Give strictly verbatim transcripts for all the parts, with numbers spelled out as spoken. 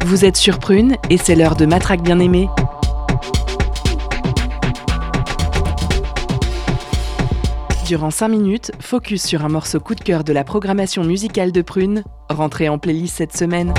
Vous êtes sur Prune et c'est l'heure de Matraque bien-aimée. Durant cinq minutes, focus sur un morceau coup de cœur de la programmation musicale de Prune, rentré en playlist cette semaine.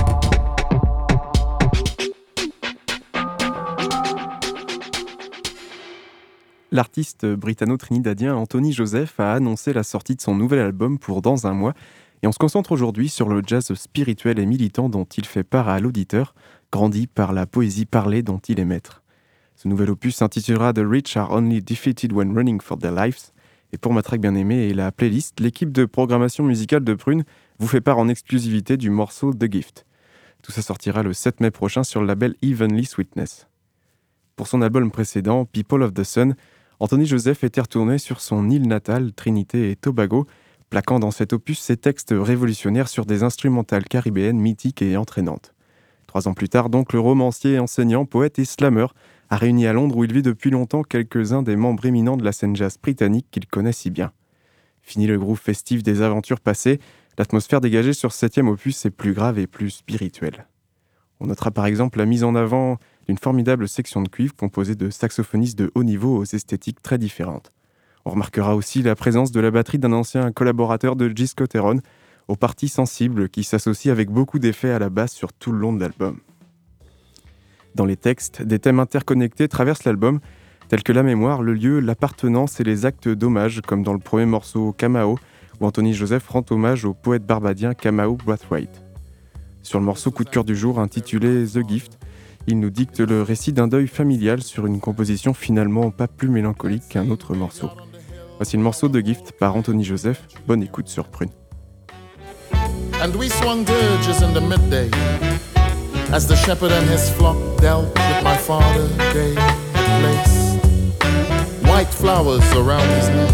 L'artiste britanno-trinidadien Anthony Joseph a annoncé la sortie de son nouvel album pour dans un mois et on se concentre aujourd'hui sur le jazz spirituel et militant dont il fait part à l'auditeur, grandi par la poésie parlée dont il est maître. Ce nouvel opus s'intitulera The Rich are only defeated when running for their lives et pour Matraque bien-aimée et la playlist, l'équipe de programmation musicale de Prune vous fait part en exclusivité du morceau The Gift. Tout ça sortira le sept mai prochain sur le label Heavenly Sweetness. Pour son album précédent, People of the Sun, Anthony Joseph était retourné sur son île natale, Trinité et Tobago, plaquant dans cet opus ses textes révolutionnaires sur des instrumentales caribéennes mythiques et entraînantes. Trois ans plus tard, donc, le romancier, enseignant, poète et slammer a réuni à Londres où il vit depuis longtemps quelques-uns des membres éminents de la scène jazz britannique qu'il connaît si bien. Fini le groove festif des aventures passées, l'atmosphère dégagée sur ce septième opus est plus grave et plus spirituelle. On notera par exemple la mise en avant d'une formidable section de cuivre composée de saxophonistes de haut niveau aux esthétiques très différentes. On remarquera aussi la présence de la batterie d'un ancien collaborateur de Gis Cotteron, aux parties sensibles qui s'associent avec beaucoup d'effets à la basse sur tout le long de l'album. Dans les textes, des thèmes interconnectés traversent l'album, tels que la mémoire, le lieu, l'appartenance et les actes d'hommage, comme dans le premier morceau Kamau, où Anthony Joseph rend hommage au poète barbadien Kamau Brathwaite. Sur le morceau coup de cœur du jour intitulé The Gift, il nous dicte le récit d'un deuil familial sur une composition finalement pas plus mélancolique qu'un autre morceau. Voici le morceau The Gift par Anthony Joseph. Bonne écoute sur Prune. And we swung dirges in the midday as the shepherd and his flock dealt with my father day and place. White flowers around his neck.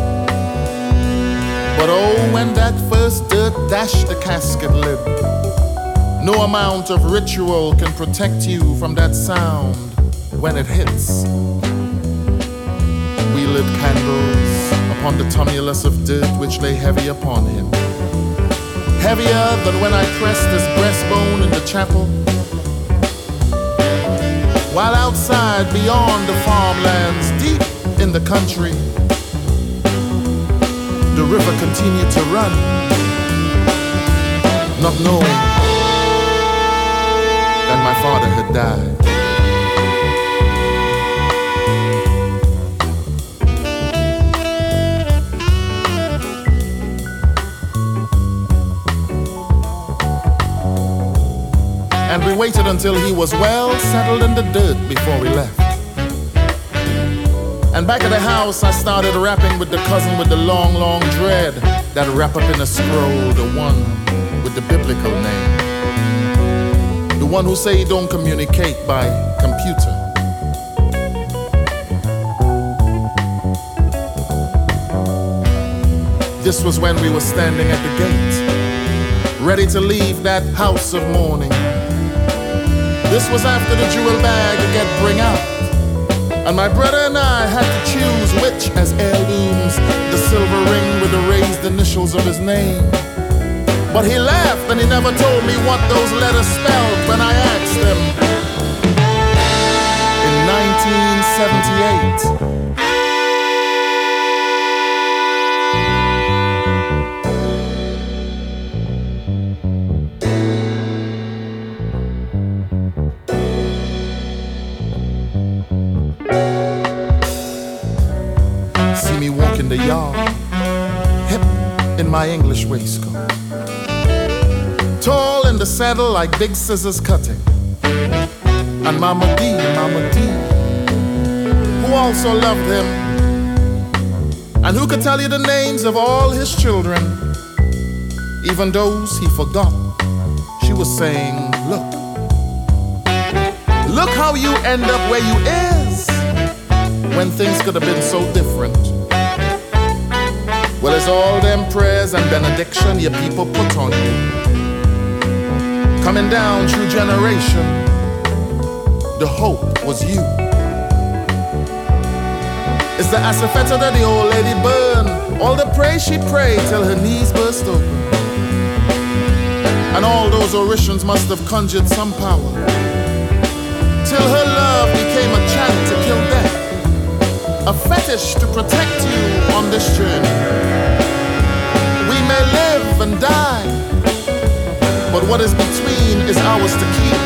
But oh, when that first dirt dashed the casket lid, no amount of ritual can protect you from that sound when it hits. We lit candles upon the tumulus of dirt which lay heavy upon him. Heavier than when I pressed his breastbone in the chapel. While outside, beyond the farmlands, deep in the country, the river continued to run, not knowing that my father had died. And we waited until he was well settled in the dirt before we left. And back at the house, I started rapping with the cousin with the long, long dread that wrap up in a scroll, the one with the biblical name. The one who say don't communicate by computer. This was when we were standing at the gate, ready to leave that house of mourning. This was after the jewel bag would get bring out, and my brother and I had to choose which as heirlooms, the silver ring with the raised initials of his name. But he laughed and he never told me what those letters spelled when I asked him. In nineteen seventy-eight, the yard, hip in my English waistcoat, tall in the saddle like big scissors cutting, and Mama D, Mama D, who also loved him, and who could tell you the names of all his children, even those he forgot. She was saying, look, look how you end up where you is, when things could have been so different. Well, it's all them prayers and benediction your people put on you, coming down through generation. The hope was you. It's the asafetta that the old lady burned, all the praise she prayed till her knees burst open. and all those Orishans must have conjured some power, till her love became a chant to kill death, a fetish to protect you on this journey. We may live and die, but what is between is ours to keep.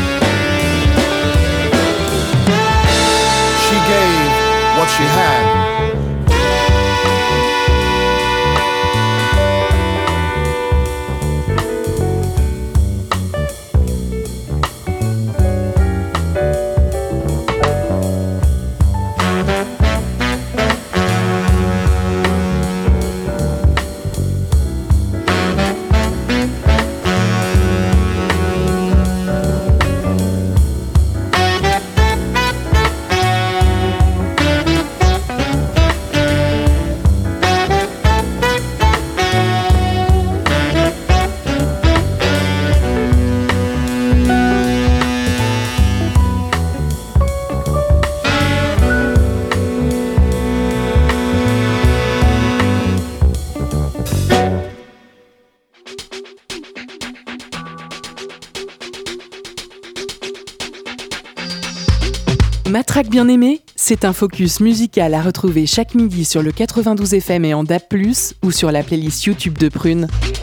She gave what she had. Matraque bien aimée, c'est un focus musical à retrouver chaque midi sur le quatre-vingt-douze F M et en D A B plus, ou sur la playlist YouTube de Prune.